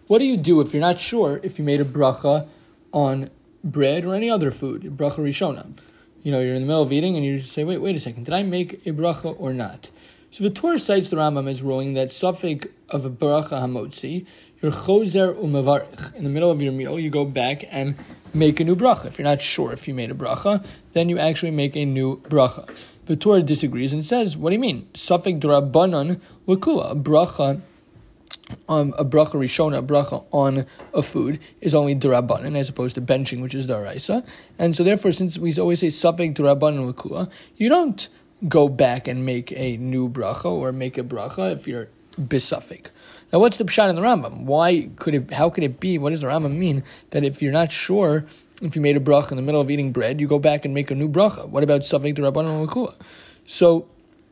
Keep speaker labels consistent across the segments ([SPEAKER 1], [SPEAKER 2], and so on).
[SPEAKER 1] What do you do if you're not sure if you made a bracha on bread or any other food, bracha rishona? You're in the middle of eating and you say, wait a second, did I make a bracha or not? So the Torah cites the Rambam as ruling that suffix of a bracha hamotzi, you're chozer u'mevarich. In the middle of your meal, you go back and make a new bracha. If you're not sure if you made a bracha, then you actually make a new bracha. The Torah disagrees and says, what do you mean? Suffix d'Rabbanan l'kula, a bracha rishona, a bracha on a food is only d'Rabbanan as opposed to benching, which is d'Oraisa. And so therefore, since we always say suffix d'Rabbanan l'kula, you don't go back and make a new bracha or make a bracha if you're bisafik. Now, what's the pshat in the Rambam? How could it be? What does the Rambam mean that if you're not sure if you made a bracha in the middle of eating bread, you go back and make a new bracha? What about suffix d'Rabbanan l'kula? So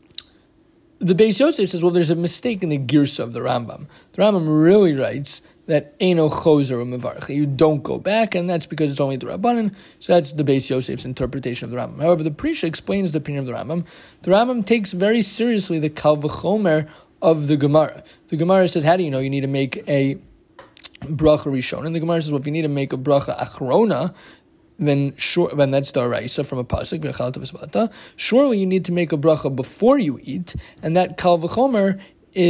[SPEAKER 1] the Beis Yosef says, well, there's a mistake in the girsa of the Rambam. The Rambam really writes that eino chozer u'mevarich. You don't go back, and that's because it's only the Rabbanan. So that's the Beis Yosef's interpretation of the Rambam. However, the Prisha explains the opinion of the Rambam. The Rambam takes very seriously the kal v'chomer of the Gemara. The Gemara says, how do you know you need to make a bracha rishon? And the Gemara says, well, if you need to make a bracha achrona, then that's the Araisa from a pasuk. Surely you need to make a bracha before you eat, and that kal v'chomer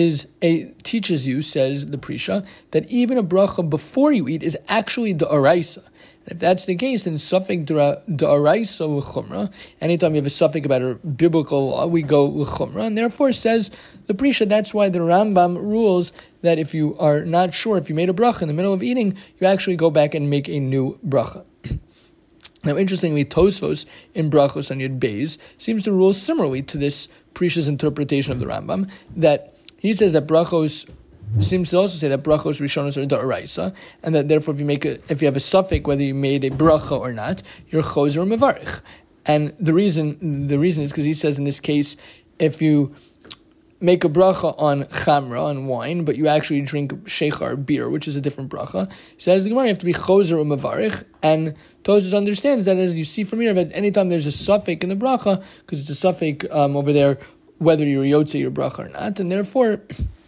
[SPEAKER 1] teaches you, says the Prisha, that even a bracha before you eat is actually the Araisa. And if that's the case, then suffix d'Oraisa l'chumra. Anytime you have a suffix about a biblical law, we go l'chumra, and therefore says the Prisha, that's why the Rambam rules that if you are not sure if you made a bracha in the middle of eating, you actually go back and make a new bracha. Now, interestingly, Tosfos in Brachos on Yud Beis seems to rule similarly to this Prisha's interpretation of the Rambam, that he says that brachos seems to also say that brachos rishonos are d'oraisa, and that therefore if you have a suffix whether you made a bracha or not, you're chozer mevarich. And the reason is because he says in this case, if you make a bracha on chamra, on wine, but you actually drink shechar, beer, which is a different bracha, says the Gemara, you have to be chozer u'mevarich, and Tosfos understands that, as you see from here, that anytime there's a suffix in the bracha, because it's a suffix over there, whether you're yotze your bracha or not, and therefore,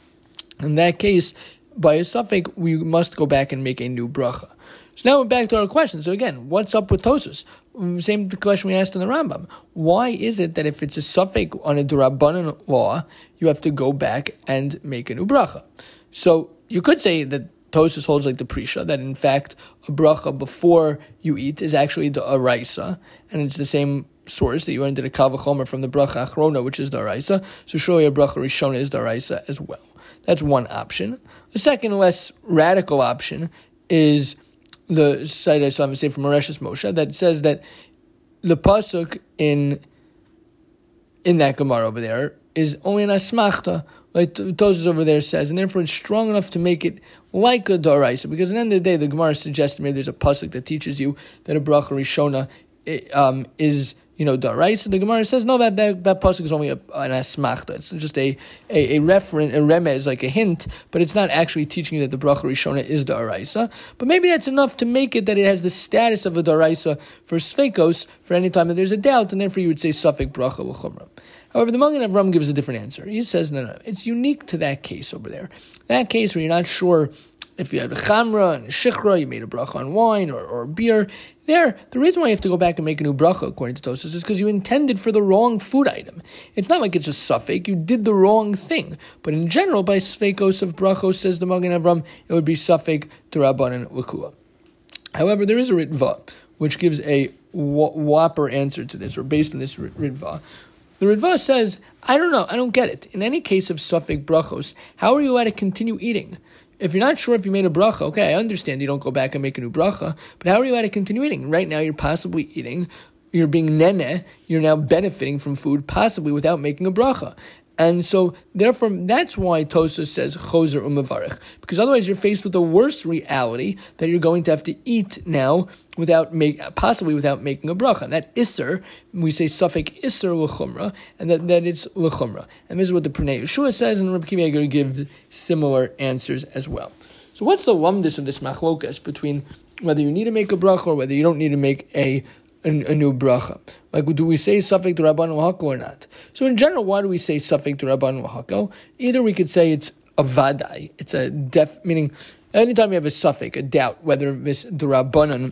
[SPEAKER 1] in that case, by a suffix, we must go back and make a new bracha. So now we're back to our question. So again, what's up with Tosfos? Same question we asked in the Rambam. Why is it that if it's a suffix on a d'Rabbanan law, you have to go back and make a new bracha? So you could say that Tosfos holds like the Prisha, that in fact a bracha before you eat is actually the Araisa, and it's the same source that you learned the kal v'chomer from the bracha achrona, which is the Araisa. So surely a bracha rishona is the Araisa as well. That's one option. The second, less radical option is the site I saw him say from Mareshes Moshe that says that the pasuk in that Gemara over there is only an asmachta, like Tosfos over there says, and therefore it's strong enough to make it like a d'oraisa, because at the end of the day, the Gemara suggests maybe there's a pasuk that teaches you that a bracha rishona is d'oraisa. The Gemara says no, that pasuk is only an asmachta. It's just a reference, a remez, like a hint, but it's not actually teaching you that the bracha rishona is d'oraisa. But maybe that's enough to make it that it has the status of a d'oraisa for sveikos for any time that there's a doubt, and therefore you would say suffix bracha l'chumra. However, the Magen Avraham gives a different answer. He says, no, it's unique to that case over there. That case where you're not sure if you had a chamra and a shichra, you made a bracha on wine or beer. There, the reason why you have to go back and make a new bracha, according to Tosfos, is because you intended for the wrong food item. It's not like it's a suffix, you did the wrong thing. But in general, by sveikos of brachos, says the Magen Avraham, it would be suffix d'Rabbanan l'kula. However, there is a Ritva, which gives a whopper answer to this, or based on this Ritva. The Ritva says, I don't know, I don't get it. In any case of suffix brachos, how are you allowed to continue eating? If you're not sure if you made a bracha, okay, I understand you don't go back and make a new bracha, but how are you allowed to continue eating? Right now you're possibly eating, you're being nene, you're now benefiting from food, possibly without making a bracha. And so, therefore, that's why Tosfos says chozer u'mevarich, because otherwise you're faced with the worst reality that you're going to have to eat now possibly without making a bracha. And that isser, we say suffix isser l'chumra, and that it's l'chumra. And this is what the Pnei Yeshua says, and Rabbi Akiva Eiger gives similar answers as well. So what's the lumdus of this machlokas between whether you need to make a bracha or whether you don't need to make a new bracha? Like, do we say suffix d'Rabbanan l'hakel or not? So in general, why do we say suffix d'Rabbanan l'hakel? Either we could say it's a vadai, it's a meaning anytime you have a suffix, a doubt whether this D'Rabbanan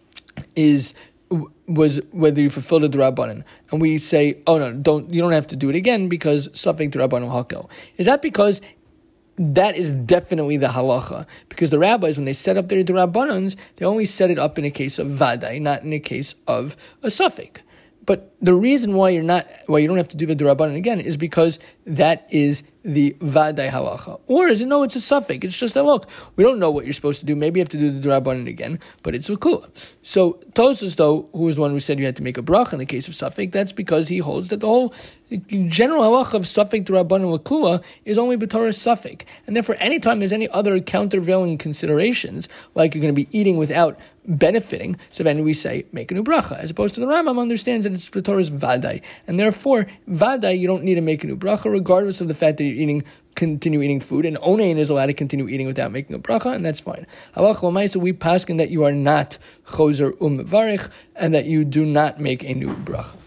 [SPEAKER 1] was whether you fulfilled the D'Rabbanan, and we say, oh no, you don't have to do it again because suffix D'Rabbanan hakel. Is that because that is definitely the halacha? Because the rabbis, when they set up their D'Rabbanans, they only set it up in a case of vadai, not in a case of a suffix. But the reason why you don't have to do the D'Rabbanan again is because that is the vadai halacha. Or is it, no, it's a suffix. It's just that, look, we don't know what you're supposed to do. Maybe you have to do the D'Rabbanan again, but it's a kula. So Tosfos, though, who was the one who said you had to make a bracha in the case of suffix, that's because he holds that the whole general halacha of suffix D'Rabbanan kula is only b'torah suffix. And therefore, anytime there's any other countervailing considerations, like you're going to be eating without benefiting, so then we say, make a new bracha, as opposed to the Rambam understands that it's b'torah's vadai. And therefore, vadai, you don't need to make a new bracha, regardless of the fact that you're continue eating food, and onein is allowed to continue eating without making a bracha, and that's fine. Halacha l'maisa, we paskin that you are not choser u'mevarich, and that you do not make a new bracha.